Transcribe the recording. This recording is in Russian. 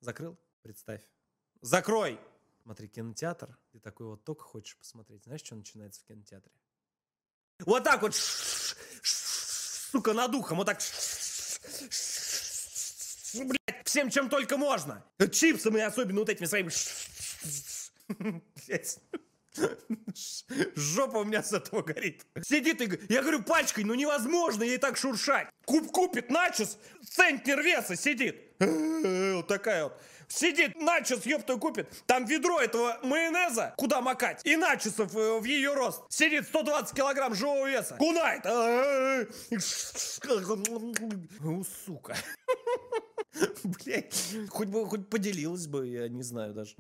Закрыл? Представь. Закрой! Смотри, кинотеатр. Ты такой вот только хочешь посмотреть. Знаешь, что начинается в кинотеатре? Вот так вот, сука, над ухом. Вот так. Блядь, всем, чем только можно. Чипсами, особенно вот этими своими. Блядь. Жопа у меня с этого горит. Сидит и... Я говорю, пачкой, ну невозможно ей так шуршать. Купит начос, центнер веса сидит. Вот такая вот. Сидит, начос, ёпту, купит. Там ведро этого майонеза, куда макать, и начосов в ее рост. Сидит 120 килограмм живого веса. Кунает. Сука. Блять, хоть поделилась бы, я не знаю даже.